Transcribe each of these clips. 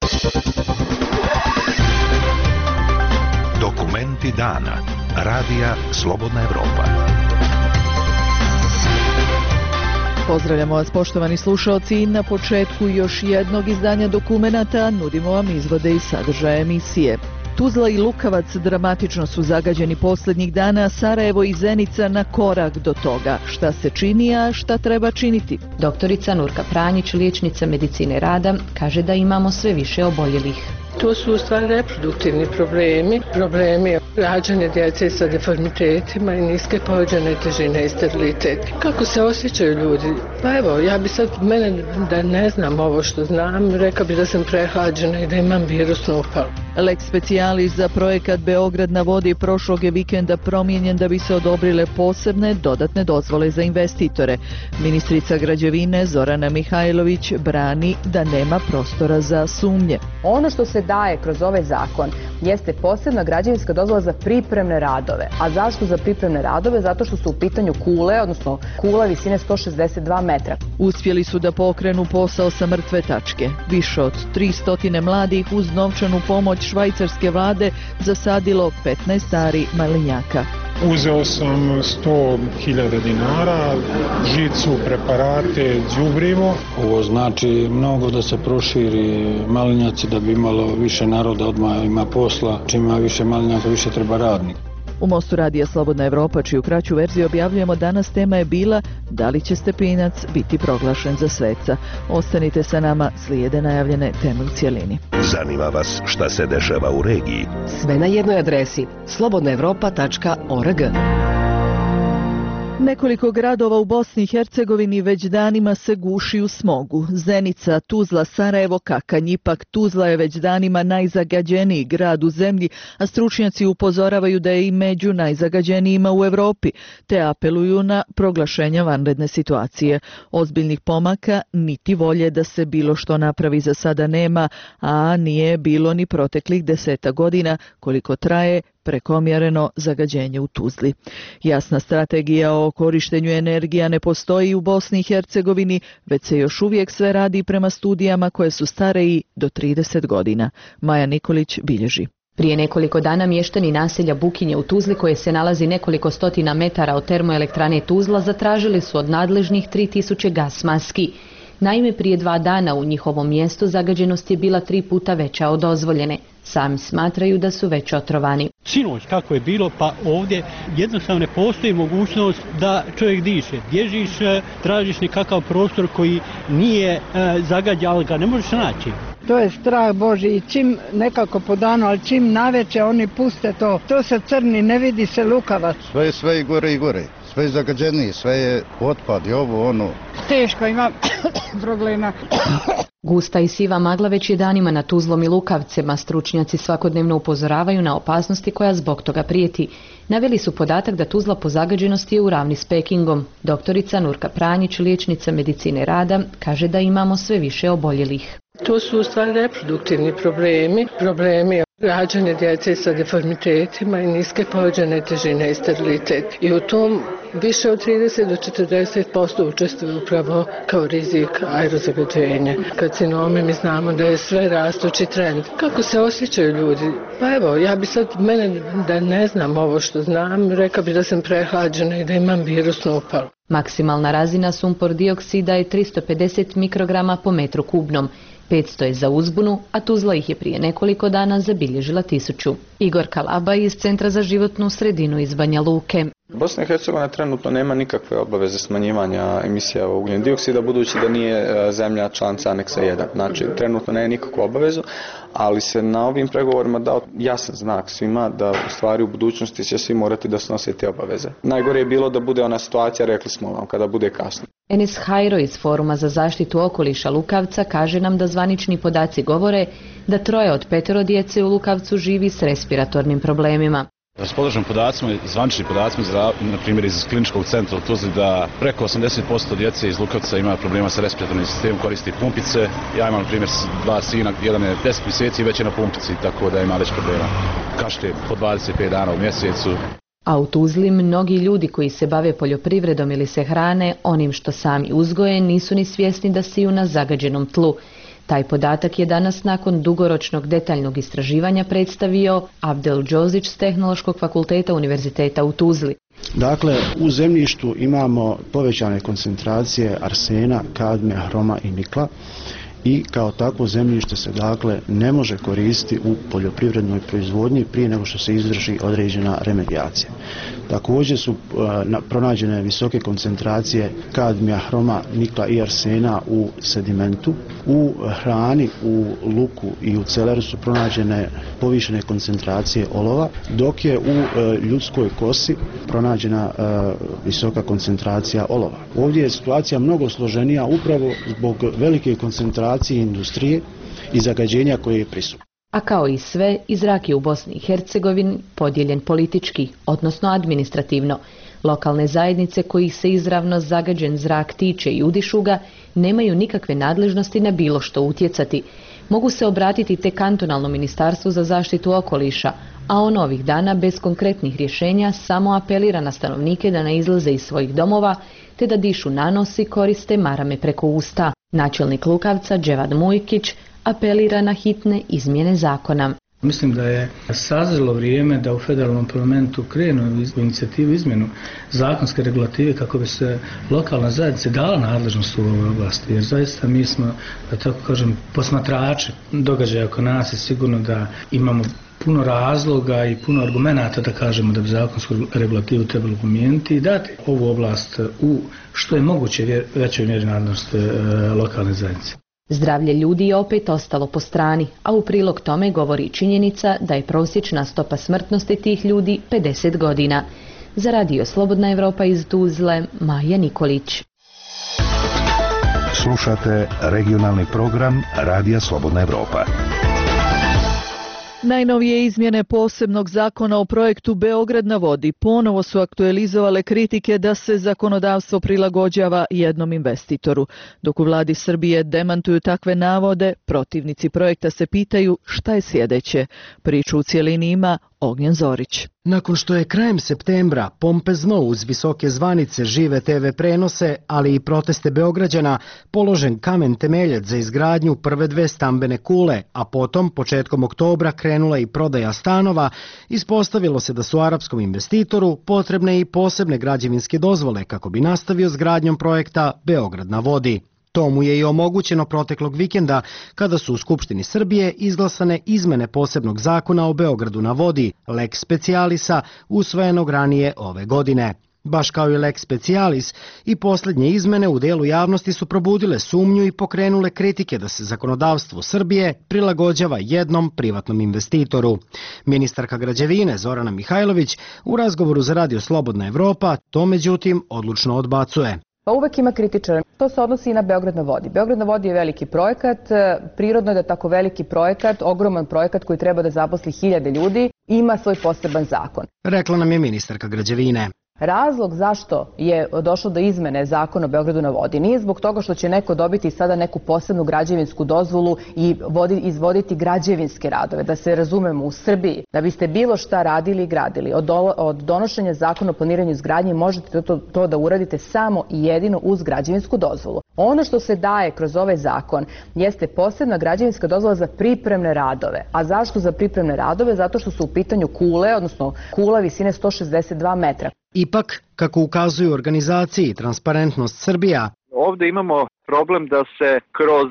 Dokumenti dana. Radija Slobodna Evropa. Pozdravljamo vas, poštovani slušaoci. Na početku još jednog izdanja dokumenata nudimo vam izvode i sadržaje emisije. Tuzla i Lukavac dramatično su zagađeni posljednjih dana, Sarajevo i Zenica na korak do toga. Šta se čini, a šta treba činiti? Doktorica Nurka Pranjić, liječnica medicine rada, kaže da imamo sve više oboljelih. To su u stvari reproduktivni problemi rađanja djece sa deformitetima i niske povećane težine i sterilitet. Kako se osjećaju ljudi? Pa evo, ja bi sad, da ne znam ovo što znam, rekao bi da sam prehlađena i da imam virusnu upalu. Lex specialis za projekat Beograd na vodi prošlog je vikenda promijenjen da bi se odobrile posebne dodatne dozvole za investitore. Ministrica građevine Zorana Mihajlović brani da nema prostora za sumnje. Ono što se daje kroz ovaj zakon jeste posebna građevinska dozvola za pripremne radove. A zašto za pripremne radove? Zato što su u pitanju kule, odnosno kula visine 162 metra. Uspjeli su da pokrenu posao sa mrtve tačke. Više od 300 mladih uz novčanu pomoć švajcarske vlade zasadilo 15 ari malinjaka. Uzeo sam 100.000 dinara, žicu, preparate, đubrivo. Ovo znači mnogo da se proširi malinjaci, da bi imalo više naroda, odmah ima posla. Čim ima više malinjaka, više treba radnika. U Mostu radija Slobodna Evropa, čiju kraću verziju objavljujemo danas, tema je bila da li će Stepinac biti proglašen za sveca. Ostanite sa nama, slijede najavljene teme u cjelini. Zanima vas šta se dešava u regiji? Sve na jednoj adresi slobodnaevropa.org. Nekoliko gradova u Bosni i Hercegovini već danima se guši u smogu. Zenica, Tuzla, Sarajevo, Kakanj. Ipak Tuzla je već danima najzagađeniji grad u zemlji, a stručnjaci upozoravaju da je i među najzagađenijima u Europi, te apeluju na proglašenje vanredne situacije. Ozbiljnih pomaka niti volje da se bilo što napravi za sada nema, a nije bilo ni proteklih 10 godina koliko traje prekomjereno zagađenje u Tuzli. Jasna strategija o korištenju energija ne postoji u Bosni i Hercegovini, već se još uvijek sve radi prema studijama koje su stare i do 30 godina. Maja Nikolić bilježi. Prije nekoliko dana mještani naselja Bukinje u Tuzli, koje se nalazi nekoliko stotina metara od termoelektrane Tuzla, zatražili su od nadležnih 3000 gas maski. Naime, prije 2 dana u njihovom mjestu zagađenost je bila 3 puta veća od dozvoljene. Sami smatraju da su već otrovani. Sinoć kako je bilo, pa ovdje jednostavno ne postoji mogućnost da čovjek diše. Bježiš, tražiš nekakav prostor koji nije zagađen, ali ga ne možeš naći. To je strah Božji i čim nekako po danu, ali čim naveče oni puste to se crni, ne vidi se Lukavac. Sve i gore i gore. Sve je zagađeniji, sve je otpad i ovo, ono. Teško ima problema. Gusta i siva magla već je danima na Tuzlom i Lukavcema. Stručnjaci svakodnevno upozoravaju na opasnosti koja zbog toga prijeti. Naveli su podatak da Tuzla po zagađenosti je u ravni s Pekingom. Doktorica Nurka Pranjić, liječnica medicine rada, kaže da imamo sve više oboljelih. To su u stvari reproduktivni problemi rađanja djece sa deformitetima i niske povećane težine i sterilitet. I u tom više od 30 do 40% učestvuju upravo kao rizik aerozagađenja. Karcinomi, mi znamo da je sve rastući trend. Kako se osjećaju ljudi? Pa evo, ja bi sad, da ne znam ovo što znam, rekao bi da sam prehlađena i da imam virusnu upalu. Maksimalna razina sumpor dioksida je 350 mikrograma po metru kubnom. 500 je za uzbunu, a Tuzla ih je prije nekoliko dana zabilježila 1000. Igor Kalaba iz Centra za životnu sredinu iz Banja Luke. Bosna i Hercegovina trenutno nema nikakve obaveze smanjivanja emisija ugljen dioksida, budući da nije zemlja članica aneksa 1. Znači, trenutno nema nikakvu obavezu, ali se na ovim pregovorima dao jasan znak svima da u stvari u budućnosti će svi morati da snose te obaveze. Najgore je bilo da bude ona situacija, rekli smo vam, kada bude kasno. Enes Hajro iz Foruma za zaštitu okoliša Lukavca kaže nam da zvanični podaci govore da 3 od 5 djece u Lukavcu živi s respiratornim problemima. Raspoloženim podacima, zvaničnim podacima, na primjer iz kliničkog centra u Tuzli, da preko 80% djece iz Lukavca ima problema sa respiratornim sistemom, koristi pumpice. Ja imam na primjer 2 sina, jedan je 10 mjeseci i već je na pumpici, tako da ima već problema. Kašlje po 25 dana u mjesecu. A u Tuzli mnogi ljudi koji se bave poljoprivredom ili se hrane onim što sami uzgoje nisu ni svjesni da siju na zagađenom tlu. Taj podatak je danas nakon dugoročnog detaljnog istraživanja predstavio Abdel Džozić s Tehnološkog fakulteta Univerziteta u Tuzli. Dakle, u zemljištu imamo povećane koncentracije arsena, kadmija, hroma i nikla i kao takvo zemljište se dakle ne može koristiti u poljoprivrednoj proizvodnji prije nego što se izvrši određena remedijacija. Također su pronađene visoke koncentracije kadmija, hroma, nikla i arsena u sedimentu. U hrani, u luku i u celeru su pronađene povišene koncentracije olova, dok je u ljudskoj kosi pronađena visoka koncentracija olova. Ovdje je situacija mnogo složenija upravo zbog velike koncentracije industrije i zagađenja koje je prisutno. A kao i sve, i zrak je u Bosni i Hercegovini podijeljen politički, odnosno administrativno. Lokalne zajednice kojih se izravno zagađen zrak tiče i udišu ga, nemaju nikakve nadležnosti na bilo što utjecati. Mogu se obratiti te kantonalnom ministarstvu za zaštitu okoliša, a on ovih dana bez konkretnih rješenja samo apelira na stanovnike da ne izlaze iz svojih domova, te da dišu nanos i koriste marame preko usta. Načelnik Lukavca, Dževad Mujkić, apelira na hitne izmjene zakona. Mislim da je sazrelo vrijeme da u federalnom parlamentu krenu u inicijativu izmjenu zakonske regulative kako bi se lokalna zajednica dala nadležnost u ovoj oblasti. Jer zaista mi smo, da tako kažem, posmatrači događaja oko nas i sigurno da imamo puno razloga i puno argumenata da kažemo da bi zakonsku regulativu trebalo promijeniti i dati ovu oblast u što je moguće većoj mjeri nadležnost lokalne zajednice. Zdravlje ljudi je opet ostalo po strani, a u prilog tome govori činjenica da je prosječna stopa smrtnosti tih ljudi 50 godina. Za Radio Slobodna Evropa iz Tuzle, Maja Nikolić. Slušate regionalni program Radija Slobodna Evropa. Najnovije izmjene posebnog zakona o projektu Beograd na vodi ponovo su aktualizovale kritike da se zakonodavstvo prilagođava jednom investitoru. Dok u vladi Srbije demantuju takve navode, protivnici projekta se pitaju šta je sljedeće. Priču u cijelini ima Ognjen Zorić. Nakon što je krajem septembra pompezno uz visoke zvanice, žive TV prenose, ali i proteste Beograđana, položen kamen temeljac za izgradnju prve 2 stambene kule, a potom, početkom oktobra, krenula i prodaja stanova, ispostavilo se da su arapskom investitoru potrebne i posebne građevinske dozvole kako bi nastavio s gradnjom projekta Beograd na vodi. To mu je i omogućeno proteklog vikenda kada su u Skupštini Srbije izglasane izmene posebnog zakona o Beogradu na vodi, Lex Specialisa, usvojenog ranije ove godine. Baš kao i Lex Specialis, i posljednje izmene u delu javnosti su probudile sumnju i pokrenule kritike da se zakonodavstvo Srbije prilagođava jednom privatnom investitoru. Ministarka građevine Zorana Mihajlović u razgovoru za Radio Slobodna Evropa to međutim odlučno odbacuje. Pa uvek ima kritičara. To se odnosi i na Beograd na vodi. Beograd na vodi je veliki projekat, prirodno je da tako veliki projekat, ogroman projekat koji treba da zaposli 1000 ljudi, ima svoj poseban zakon. Rekla nam je ministarka građevine. Razlog zašto je došlo do izmene zakona o Beogradu na vodi nije zbog toga što će neko dobiti sada neku posebnu građevinsku dozvolu i izvoditi građevinske radove. Da se razumemo, u Srbiji, da biste bilo šta radili i gradili, od donošenja zakona o planiranju izgradnje možete to da uradite samo i jedino uz građevinsku dozvolu. Ono što se daje kroz ovaj zakon jeste posebna građevinska dozvola za pripremne radove. A zašto za pripremne radove? Zato što su u pitanju kule, odnosno kula visine 162 metra. Ipak, kako ukazuju organizaciji Transparentnost Srbija, ovdje imamo problem da se kroz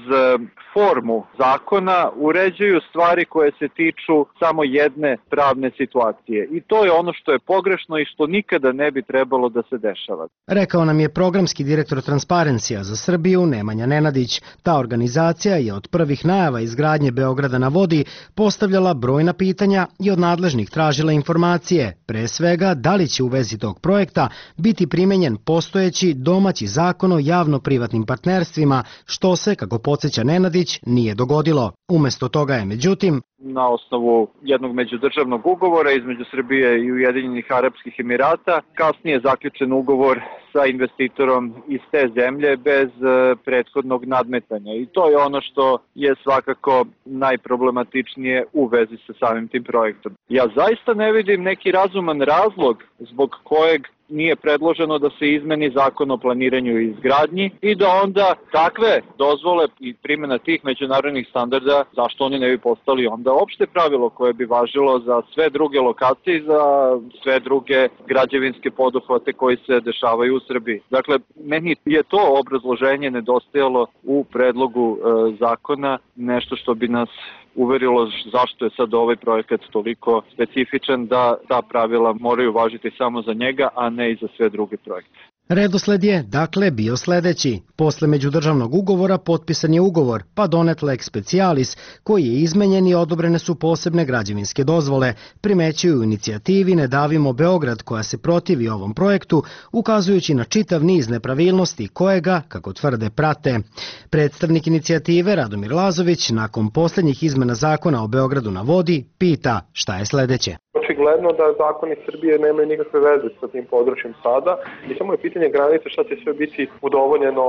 formu zakona uređuju stvari koje se tiču samo jedne pravne situacije. I to je ono što je pogrešno i što nikada ne bi trebalo da se dešava. Rekao nam je programski direktor Transparencija za Srbiju Nemanja Nenadić. Ta organizacija je od prvih najava izgradnje Beograda na vodi postavljala brojna pitanja i od nadležnih tražila informacije. Pre svega, da li će u vezi tog projekta biti primenjen postojeći domaći zakon o javno-privatnim partnerstvima, što se, kako podsjeća Nenadić, nije dogodilo. Umjesto toga je, međutim, na osnovu jednog međudržavnog ugovora između Srbije i Ujedinjenih Arapskih Emirata kasnije zaključen ugovor sa investitorom iz te zemlje bez prethodnog nadmetanja. I to je ono što je svakako najproblematičnije u vezi sa samim tim projektom. Ja zaista ne vidim neki razuman razlog zbog kojeg nije predloženo da se izmeni zakon o planiranju i izgradnji i da onda takve dozvole i primjena tih međunarodnih standarda, zašto oni ne bi postali onda opšte pravilo koje bi važilo za sve druge lokacije i za sve druge građevinske poduhvate koji se dešavaju u Srbiji. Dakle, meni je to obrazloženje nedostajalo u predlogu zakona, nešto što bi nas uverilo zašto je sad ovaj projekat toliko specifičan da ta pravila moraju važiti samo za njega, a ne i za sve druge projekte. Redosled je, dakle, bio sledeći. Posle međudržavnog ugovora potpisan je ugovor, pa donet lex specialis, koji je izmenjen i odobrene su posebne građevinske dozvole. Primećuju u inicijativi Ne davimo Beograd, koja se protivi ovom projektu, ukazujući na čitav niz nepravilnosti koje ga, kako tvrde, prate. Predstavnik inicijative Radomir Lazović, nakon poslednjih izmena zakona o Beogradu na vodi, pita šta je sledeće. Očigledno da zakoni Srbije nemaju nikakve veze sa tim područjem sada i samo je pitanje granice šta će sve biti udovoljeno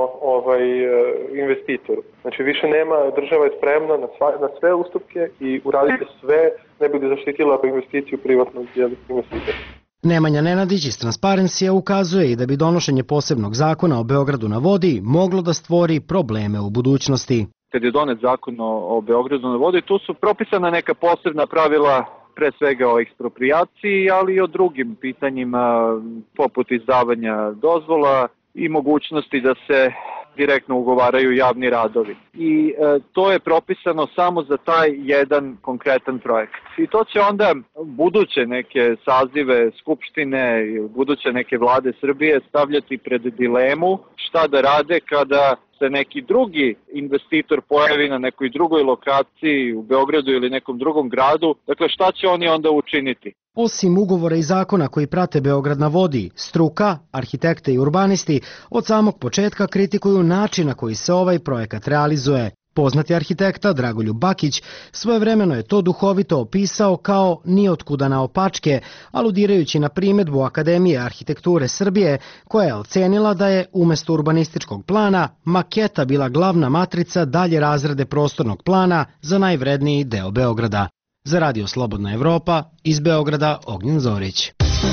investitoru. Znači više nema, država je spremna na sve ustupke i uraditi sve ne bi zaštitila investiciju privatnog investitora. Nemanja Nenadić iz Transparencija ukazuje i da bi donošenje posebnog zakona o Beogradu na vodi moglo da stvori probleme u budućnosti. Kad je donet zakon o Beogradu na vodi, tu su propisana neka posebna pravila, pre svega o eksproprijaciji, ali i o drugim pitanjima poput izdavanja dozvola i mogućnosti da se direktno ugovaraju javni radovi. I to je propisano samo za taj jedan konkretan projekat. I to će onda buduće neke sazive Skupštine i buduće neke vlade Srbije stavljati pred dilemu šta da rade kada se neki drugi investitor pojavi na nekoj drugoj lokaciji u Beogradu ili nekom drugom gradu. Dakle, šta će oni onda učiniti? Osim ugovora i zakona koji prate Beograd na vodi, struka, arhitekte i urbanisti od samog početka kritikuju način na koji se ovaj projekat realizuje. Poznati arhitekta Dragoljub Bakić svojevremeno je to duhovito opisao kao nijotkuda naopačke, aludirajući na primedbu Akademije arhitekture Srbije, koja je ocenila da je umesto urbanističkog plana maketa bila glavna matrica dalje razrede prostornog plana za najvredniji deo Beograda. Za Radio Slobodna Evropa, iz Beograda, Ognjen Zorić.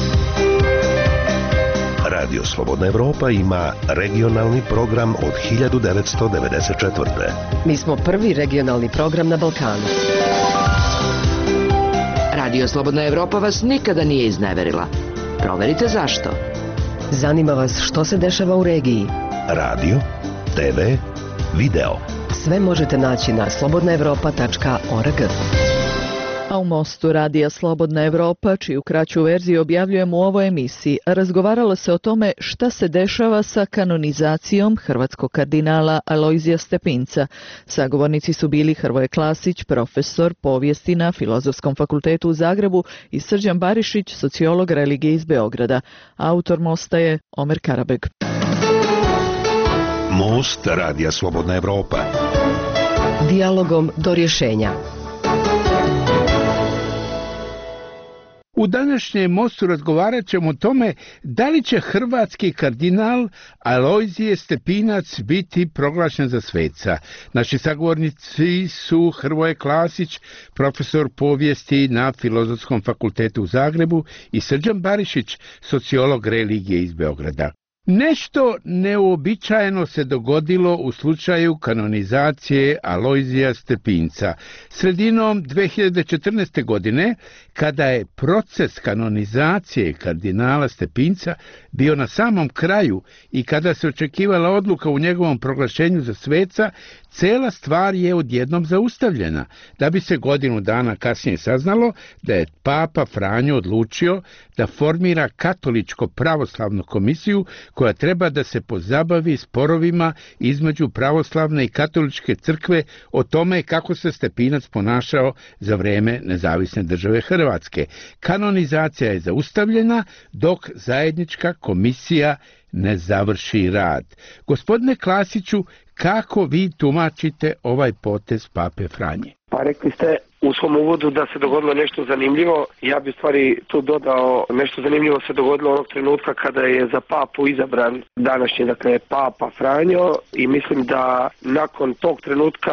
Radio Slobodna Evropa ima regionalni program od 1994. Mi smo prvi regionalni program na Balkanu. Radio Slobodna Evropa vas nikada nije izneverila. Proverite zašto. Zanima vas što se dešava u regiji. Radio, TV, video. Sve možete naći na slobodnaevropa.org. A u Mostu Radija Slobodna Evropa, čiju kraću verziju objavljujemo u ovoj emisiji, razgovaralo se o tome šta se dešava sa kanonizacijom hrvatskog kardinala Alojzija Stepinca. Sagovornici su bili Hrvoje Klasić, profesor povijesti na Filozofskom fakultetu u Zagrebu, i Srđan Barišić, sociolog religije iz Beograda. Autor Mosta je Omer Karabeg. Most Radija Slobodna Evropa. Dijalogom do rješenja. U današnjem Mostu razgovarat ćemo o tome da li će hrvatski kardinal Alojzije Stepinac biti proglašen za sveca. Naši sagovornici su Hrvoje Klasić, profesor povijesti na Filozofskom fakultetu u Zagrebu, i Srđan Barišić, sociolog religije iz Beograda. Nešto neuobičajeno se dogodilo u slučaju kanonizacije Alojzija Stepinca. Sredinom 2014. godine, kada je proces kanonizacije kardinala Stepinca bio na samom kraju i kada se očekivala odluka u njegovom proglašenju za sveca, cela stvar je odjednom zaustavljena, da bi se godinu dana kasnije saznalo da je Papa Franjo odlučio da formira katoličko-pravoslavnu komisiju koja treba da se pozabavi sporovima između pravoslavne i katoličke crkve o tome kako se Stepinac ponašao za vreme nezavisne države Hrvatske. Kanonizacija je zaustavljena dok zajednička komisija ne završi rad. Gospodine Klasiću, kako vi tumačite ovaj potez Pape Franje? Pa rekli ste u svom uvodu da se dogodilo nešto zanimljivo. Ja bih stvari tu dodao, nešto zanimljivo se dogodilo onog trenutka kada je za papu izabran današnji, dakle, Papa Franjo, i mislim da nakon tog trenutka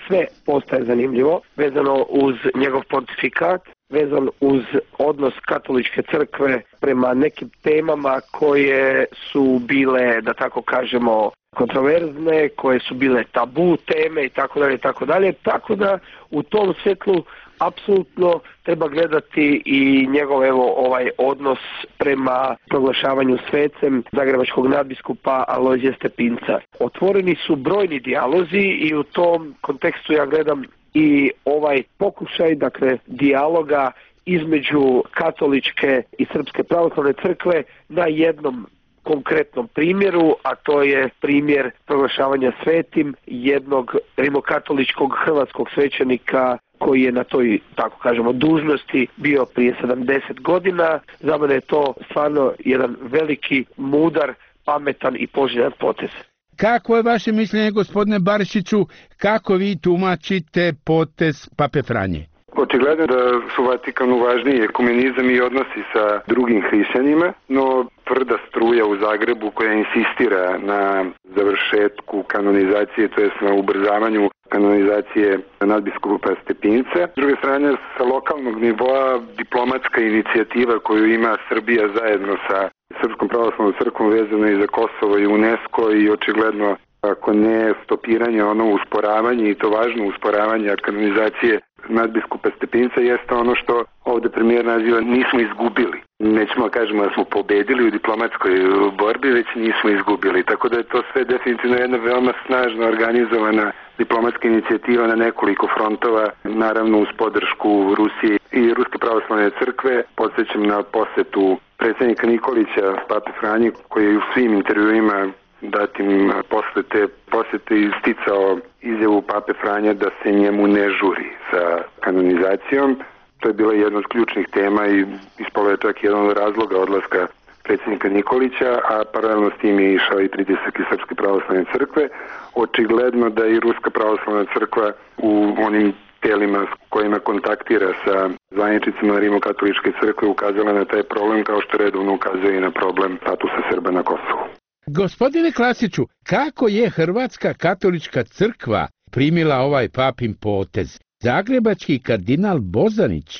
sve postaje zanimljivo vezano uz njegov pontifikat, vezan uz odnos katoličke crkve prema nekim temama koje su bile, da tako kažemo, kontroverzne, koje su bile tabu teme i tako dalje, tako dalje. Tako da u tom svjetlu apsolutno treba gledati i njegov ovaj odnos prema proglašavanju svecem zagrebačkog nadbiskupa Alojzija Stepinca. Otvoreni su brojni dijalozi i u tom kontekstu ja gledam i ovaj pokušaj, dakle, dijaloga između katoličke i srpske pravoslavne crkve na jednom konkretnom primjeru, a to je primjer proglašavanja svetim jednog rimokatoličkog hrvatskog svećenika koji je na toj, tako kažemo, dužnosti bio prije 70 godina. Za mene je to stvarno jedan veliki, mudar, pametan i poželjan potez. Kako je vaše mišljenje, gospodine Barišiću, kako vi tumačite potez Pape Franje? Očigledno da su Vatikanu važniji ekumenizam i odnosi sa drugim hrišćanima, no tvrda struja u Zagrebu koja insistira na završetku kanonizacije, to jest na ubrzavanju kanonizacije nadbiskupa Stepinca. S druge strane, sa lokalnog nivoa diplomatska inicijativa koju ima Srbija zajedno sa Srpskom pravoslavnom crkvom vezano i za Kosovo i UNESCO i očigledno, ako ne stopiranje, ono usporavanje, i to važno usporavanje kanonizacije nadbiskupa Stepinca, jeste ono što ovde premijer naziva nismo izgubili. Nećemo kažemo da smo pobedili u diplomatskoj borbi, već nismo izgubili. Tako da je to sve definitivno jedna veoma snažno organizovana diplomatska inicijativa na nekoliko frontova, naravno uz podršku Rusije i Ruske pravoslavne crkve. Podsjećam na posetu predsjednika Nikolića Pape Franje, koji je u svim intervjuima datim posle te posete isticao izjavu Pape Franja da se njemu ne žuri sa kanonizacijom. To je bila jedna od ključnih tema i ispalo je čak jedan od razloga odlaska predsjednika Nikolića, a paralelno s tim je išao i pritisak iz Srpske pravoslavne crkve. Očigledno da i Ruska pravoslavna crkva u onim telima s kojima kontaktira sa zvaničnicima Rimokatoličke crkve ukazala na taj problem, kao što redovno ukazuje i na problem statusa Srba na Kosovu. Gospodine Klasiću, kako je Hrvatska katolička crkva primila ovaj papin potez? Zagrebački kardinal Bozanić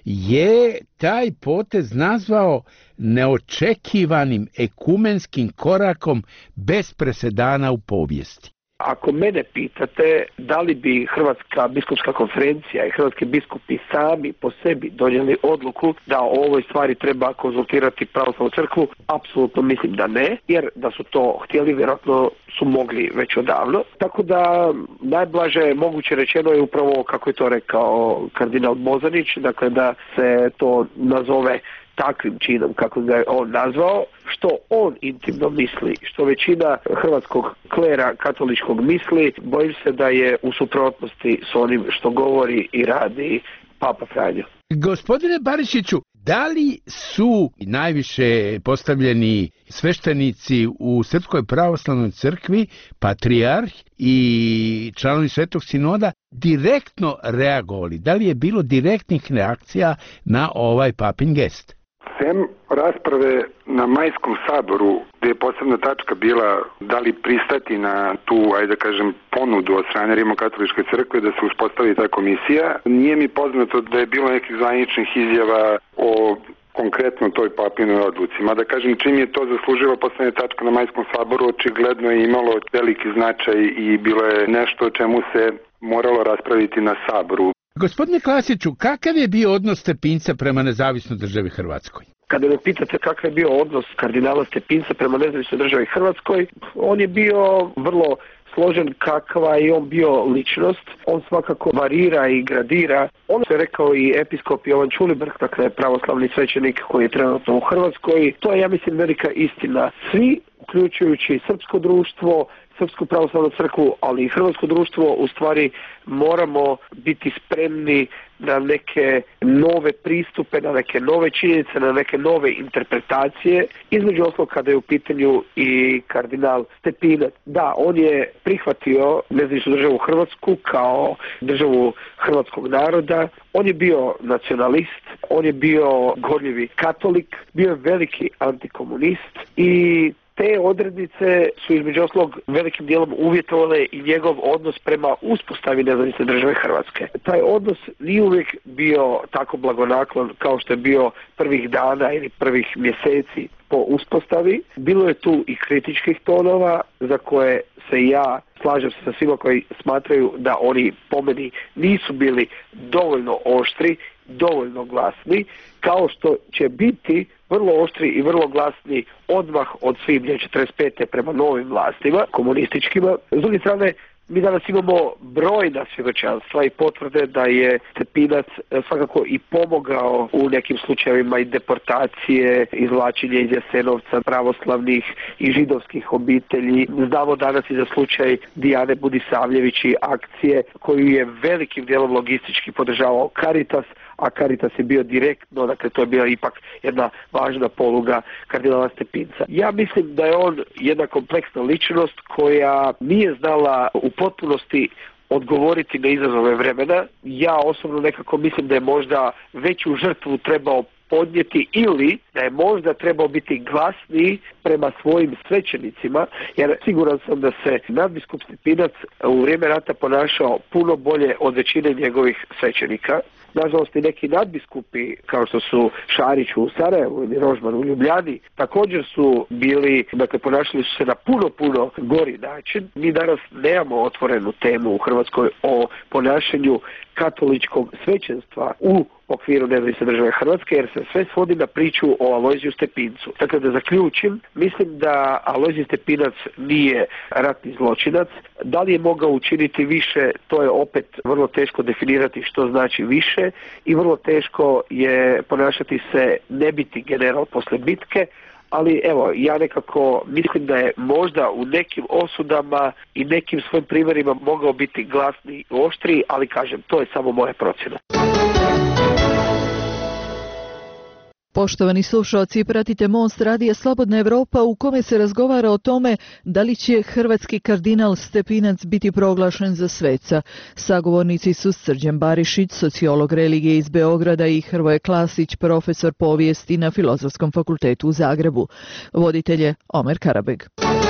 je taj potez nazvao neočekivanim ekumenskim korakom bez presedana u povijesti. Ako mene pitate da li bi Hrvatska biskupska konferencija i hrvatski biskupi sami po sebi donijeli odluku da o ovoj stvari treba konzultirati pravoslavnu crkvu, apsolutno mislim da ne, jer da su to htjeli, vjerojatno su mogli već odavno. Tako da najblaže moguće rečeno je upravo, kako je to rekao kardinal Bozanić, dakle da se to nazove takvim činom kako ga je on nazvao, što on intimno misli, što većina hrvatskog klera katoličkog misli, bojim se da je u suprotnosti s onim što govori i radi Papa Franjo. Gospodine Barišiću, da li su najviše postavljeni sveštenici u Srpskoj pravoslavnoj crkvi, patrijarh i članovi Svetog sinoda direktno reagovali? Da li je bilo direktnih reakcija na ovaj papin gest? Sem rasprave na Majskom saboru, gde je posebna tačka bila da li pristati na tu, ajde da kažem, ponudu od strane Rimokatoličke crkve da se uspostavi ta komisija, nije mi poznato da je bilo nekih zvaničnih izjava o konkretno toj papinoj odluci. Mada kažem, čim je to zaslužila poslednja tačka na Majskom saboru, očigledno je imalo veliki značaj i bilo je nešto o čemu se moralo raspraviti na saboru. Gospodine Klasiću, kakav je bio odnos Stepinca prema nezavisnoj državi Hrvatskoj? Kada me pitate kakav je bio odnos kardinala Stepinca prema nezavisnoj državi Hrvatskoj, on je bio vrlo složen kakva je on bio ličnost. On svakako varira i gradira. Ono što je rekao i episkop Jovan Čulibrk, dakle pravoslavni svećenik koji je trenutno u Hrvatskoj. To je, ja mislim, velika istina. Svi, uključujući srpsko društvo, Srpsku pravoslavnu crkvu, ali i hrvatsko društvo, u stvari moramo biti spremni na neke nove pristupe, na neke nove činjenice, na neke nove interpretacije. Između ostalog, kada je u pitanju i kardinal Stepinac, da, on je prihvatio nezavisnu državu Hrvatsku kao državu hrvatskog naroda. On je bio nacionalist, on je bio gorljivi katolik, bio je veliki antikomunist i te odrednice su između ostalog velikim dijelom uvjetovale i njegov odnos prema uspostavi nezavisne države Hrvatske. Taj odnos nije uvijek bio tako blagonaklon kao što je bio prvih dana ili prvih mjeseci po uspostavi. Bilo je tu i kritičkih tonova za koje se ja slažem se sa svima koji smatraju da oni po meni nisu bili dovoljno oštri, dovoljno glasni, kao što će biti vrlo oštri i vrlo glasni odmah od svibnja 45. prema novim vlastima, komunističkima. S druge strane, mi danas imamo brojna svjedočanstva i potvrde da je Stepinac svakako i pomogao u nekim slučajevima i deportacije, izvlačenje iz Jasenovca pravoslavnih i židovskih obitelji. Znamo danas i za slučaj Dijane Budisavljević i akcije koju je velikim dijelom logistički podržavao Caritas, a Caritas je bio direktno, dakle to je bila ipak jedna važna poluga kardinala Stepinca. Ja mislim da je on jedna kompleksna ličnost koja nije znala u potpunosti odgovoriti na izazove vremena. Ja osobno nekako mislim da je možda veću žrtvu trebao podnijeti ili da je možda trebao biti glasniji prema svojim svećenicima, jer siguran sam da se nadbiskup Stepinac u vrijeme rata ponašao puno bolje od većine njegovih svećenika. Nažalost i neki nadbiskupi kao što su Šarić u Sarajevu ili Rožman u Ljubljani također su bili, dakle ponašali su se na puno gori način. Mi danas nemamo otvorenu temu u Hrvatskoj o ponašanju katoličkog svećenstva u okviru nezavisne države Hrvatske, jer se sve svodi na priču o Alojziju Stepincu. Dakle, da zaključim, mislim da Alojzij Stepinac nije ratni zločinac. Da li je mogao učiniti više, to je opet vrlo teško definirati što znači više i vrlo teško je ponašati se ne biti general posle bitke, ali evo, ja nekako mislim da je možda u nekim osudama i nekim svojim primjerima mogao biti glasni i oštriji, ali kažem, to je samo moja procjena. Poštovani slušalci, pratite Most radija Slobodna Evropa u kome se razgovara o tome da li će hrvatski kardinal Stepinac biti proglašen za sveca. Sagovornici su Srđan Barišić, sociolog religije iz Beograda i Hrvoje Klasić, profesor povijesti na Filozofskom fakultetu u Zagrebu. Voditelj je Omer Karabeg.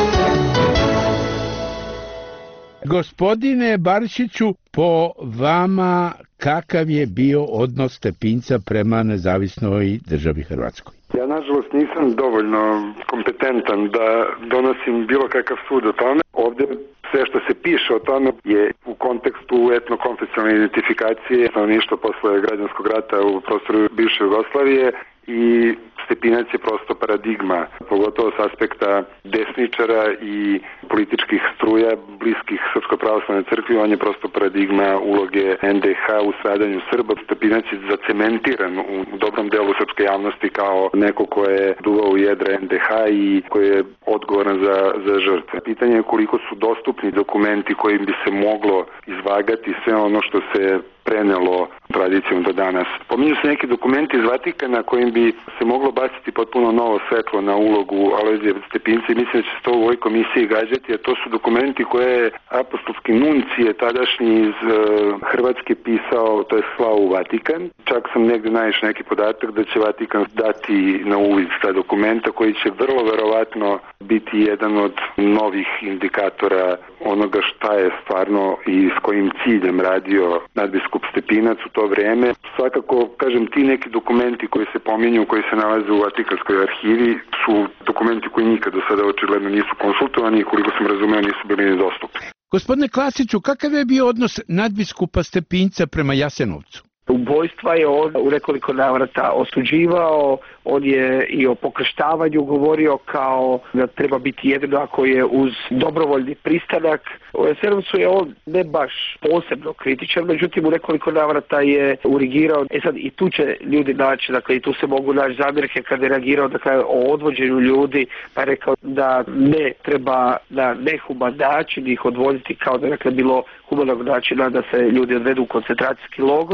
Gospodine Barišiću, po vama kakav je bio odnos Stepinca prema nezavisnoj državi Hrvatskoj? Ja nažalost nisam dovoljno kompetentan da donosim bilo kakav sud o tome. Ovdje sve što se piše o tome je u kontekstu etnokonfesionalne identifikacije stanovništva posle građanskog rata u prostoru bivše Jugoslavije i Stepinac je prosto paradigma, pogotovo s aspekta desničara i političkih struja bliskih Srpskoj pravoslavnoj crkvi. On je prosto paradigma uloge NDH u stradanju Srba. Stepinac je zacementiran u dobrom delu srpske javnosti kao neko ko je duvao u jedra NDH i koji je odgovoran za žrtve. Pitanje je koliko su dostupni dokumenti kojim bi se moglo izvagati sve ono što se prenelo tradicijom do danas. Pominju se neki dokumenti iz Vatikana kojim bi se moglo baciti potpuno novo svetlo na ulogu Alojzija Stepinca i mislim da će se to u ovoj komisiji gađati, a to su dokumenti koje je apostolski nuncije tadašnji iz Hrvatske pisao, to je slao u Vatikan. Čak sam negdje naišao neki podatak da će Vatikan dati na uvid ta dokumenta koji će vrlo verovatno biti jedan od novih indikatora onoga šta je stvarno i s kojim ciljem radio nadbiskup Stepinac u to vrijeme. Svakako, kažem, ti neki dokumenti koji se pominju, koji se nalaze u Vatikanskoj arhivi, su dokumenti koji nikad do sada očigledno nisu konsultovani i koliko sam razumeo nisu bili nedostupni. Gospodine Klasiću, kakav je bio odnos nadbiskupa Stepinca prema Jasenovcu? Ubojstva je on u nekoliko navrata osuđivao, on je i o pokrštavanju govorio kao da treba biti jedino ako je uz dobrovoljni pristanak. U Jasenovcu je on ne baš posebno kritičan, međutim u nekoliko navrata je urigirao. Sad i tu će ljudi naći, dakle i tu se mogu naći zamjerke kada je reagirao dakle, o odvođenju ljudi, pa je rekao da ne treba na nehuman način ih odvoditi kao da je dakle, bilo humanog načina da se ljudi odvedu u koncentracijski logor. Ja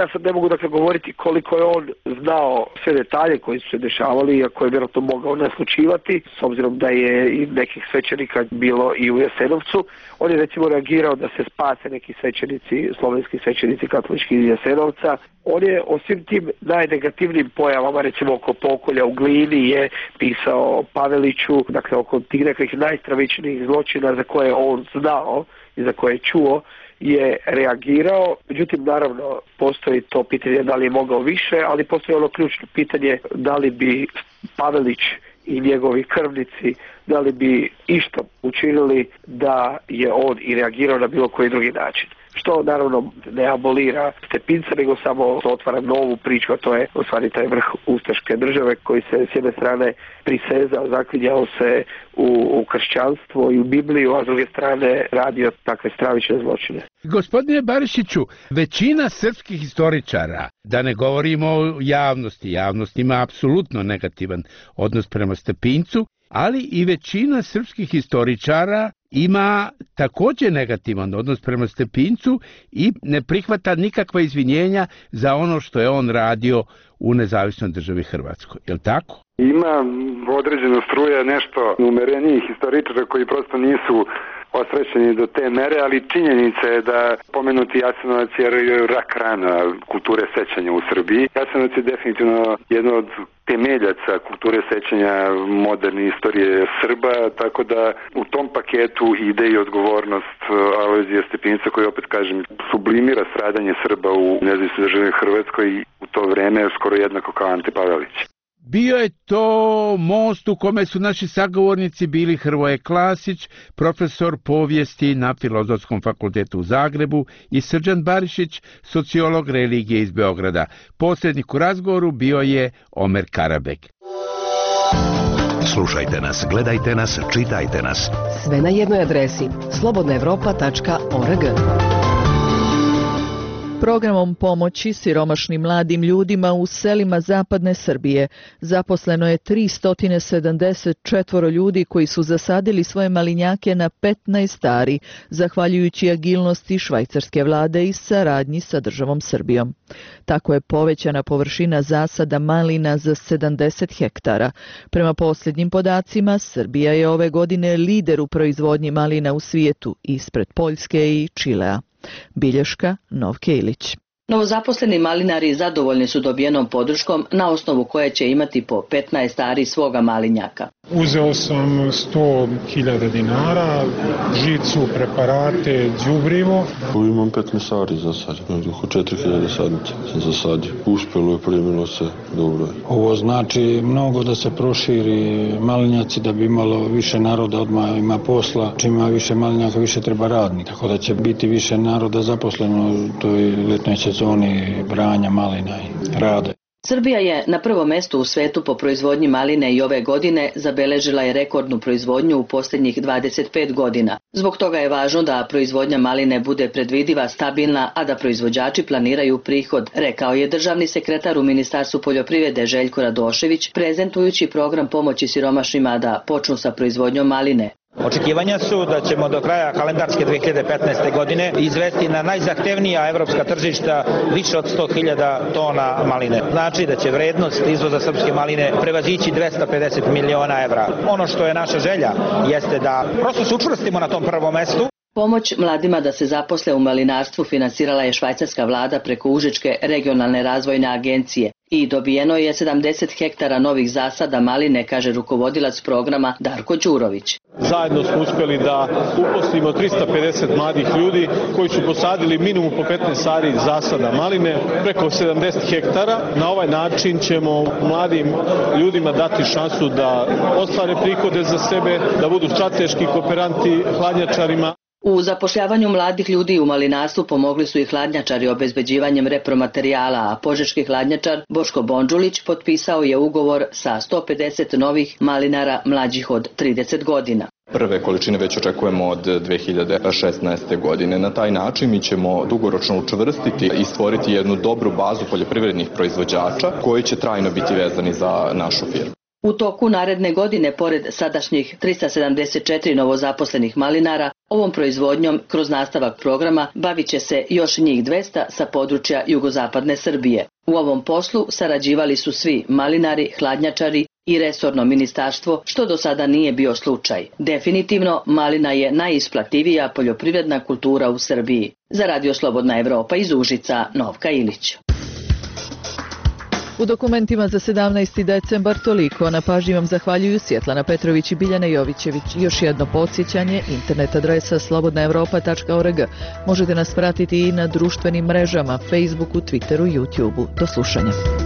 Ja sad ne mogu dakle govoriti koliko je on znao sve detalje koji su se dešavali, iako je vjerojatno mogao naslučivati, s obzirom da je i nekih svećenika bilo i u Jasenovcu. On je recimo reagirao da se spase neki svećenici, slovenski svećenici katolički iz Jasenovca. On je o svim tim najnegativnijim pojavama, recimo oko pokolja u Glini, je pisao Paveliću, dakle oko tih nekih najstravičnijih zločina za koje on znao i za koje je čuo, je reagirao. Međutim, naravno, postoji to pitanje da li je mogao više, ali postoji ono ključno pitanje da li bi Pavelić i njegovi krvnici, da li bi išto učinili da je on i reagirao na bilo koji drugi način. Što naravno ne abolira Stepinca, nego samo otvara novu priču, a to je u stvari taj vrh ustaške države koji se s jedne strane prisezao, zaklinjao se u kršćanstvo i u Bibliju, a s druge strane radio takve stravične zločine. Gospodine Barišiću, većina srpskih historičara, da ne govorimo o javnosti, javnost ima apsolutno negativan odnos prema Stepincu, ali i većina srpskih historičara ima također negativan odnos prema Stepincu i ne prihvata nikakva izvinjenja za ono što je on radio u nezavisnoj državi Hrvatskoj. Je li tako? Ima određeno struja nešto umerenijih historičara koji prosto nisu osrećeni do te mere, ali činjenica je da pomenuti Jasenovac je rak rana kulture sećanja u Srbiji. Jasenovac je definitivno jedno od temeljaca kulture sećanja moderne istorije Srba, tako da u tom paketu ide i odgovornost Alojzija Stepinca, koji opet kažem sublimira stradanje Srba u nezavisnoj državi Hrvatskoj i u to vreme skoro jednako kao Ante Pavelić. Bio je to most u kome su naši sagovornici bili Hrvoje Klasić, profesor povijesti na Filozofskom fakultetu u Zagrebu, i Srđan Barišić, sociolog religije iz Beograda. Posrednik u razgovoru bio je Omer Karabek. Slušajte nas, gledajte nas, čitajte nas. Sve na jednoj adresi slobodnaevropa.org. Programom pomoći siromašnim mladim ljudima u selima zapadne Srbije zaposleno je 374 ljudi koji su zasadili svoje malinjake na 15 ari, zahvaljujući agilnosti švajcarske vlade i saradnji sa državom Srbijom. Tako je povećana površina zasada malina za 70 hektara. Prema posljednjim podacima, Srbija je ove godine lider u proizvodnji malina u svijetu, ispred Poljske i Čilea. Bilješka Novke Ilić. Novozaposleni malinari zadovoljni su dobijenom podrškom, na osnovu koje će imati po 15 ari svoga malinjaka. Uzeo sam 100.000 dinara, žicu, preparate, đubrivo. Imam 15 ari za sad, oko 4.000 sadnica sam zasadio. Uspjelo je, primilo se, dobro je. Ovo znači mnogo da se proširi malinjaci, da bi imalo više naroda, odmah ima posla. Čim ima više malinjaka, više treba radnika, tako da će biti više naroda zaposleno u toj letnoj sezoni branja malina i rade. Srbija je na prvom mjestu u svetu po proizvodnji maline i ove godine zabeležila je rekordnu proizvodnju u posljednjih 25 godina. Zbog toga je važno da proizvodnja maline bude predvidiva, stabilna, a da proizvođači planiraju prihod, rekao je državni sekretar u Ministarstvu poljoprivrede Željko Radošević, prezentujući program pomoći siromašnima da počnu sa proizvodnjom maline. Očekivanja su da ćemo do kraja kalendarske 2015. godine izvesti na najzahtevnija evropska tržišta više od 100.000 tona maline. Znači da će vrednost izvoza srpske maline prevazići 250 miliona evra. Ono što je naša želja jeste da prosto se učvrstimo na tom prvom mestu. Pomoć mladima da se zaposle u malinarstvu finansirala je švajcarska vlada preko Užičke regionalne razvojne agencije i dobijeno je 70 hektara novih zasada maline, kaže rukovodilac programa Darko Đurović. Zajedno smo uspjeli da uposlimo 350 mladih ljudi koji su posadili minimum po 15 ari zasada maline, preko 70 hektara. Na ovaj način ćemo mladim ljudima dati šansu da ostvare prihode za sebe, da budu strateški kooperanti hladnjačarima. U zapošljavanju mladih ljudi u malinarstvu pomogli su i hladnjačari obezbeđivanjem repromaterijala, a požeški hladnjačar Boško Bondžulić potpisao je ugovor sa 150 novih malinara mlađih od 30 godina. Prve količine već očekujemo od 2016. godine. Na taj način mi ćemo dugoročno učvrstiti i stvoriti jednu dobru bazu poljoprivrednih proizvođača koji će trajno biti vezani za našu firmu. U toku naredne godine, pored sadašnjih 374 novozaposlenih malinara, ovom proizvodnjom kroz nastavak programa bavit će se još njih 200 sa područja jugozapadne Srbije. U ovom poslu sarađivali su svi malinari, hladnjačari i resorno ministarstvo, što do sada nije bio slučaj. Definitivno, malina je najisplativija poljoprivredna kultura u Srbiji. Za Radio Slobodna Evropa iz Užica, Novka Ilić. U dokumentima za 17. decembar toliko. Na pažnji vam zahvaljuju Svjetlana Petrović i Biljana Jovićević. Još jedno podsjećanje, internet adresa slobodnaevropa.org. Možete nas pratiti i na društvenim mrežama, Facebooku, Twitteru i YouTubeu. Do slušanja.